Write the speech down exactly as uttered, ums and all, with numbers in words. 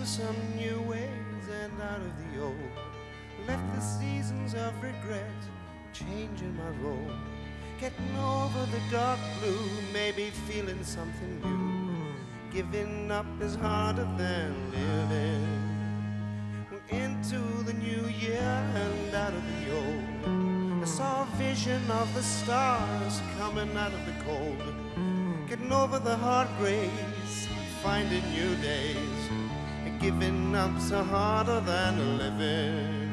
some new ways and out of the old. Left the seasons of regret, changing my role. Getting over the dark blue, maybe feeling something new. Giving up is harder than living. Into the new year and out of the old. I saw a vision of the stars coming out of the cold. Getting over the heartbreaks, finding new days. Giving up's harder than living.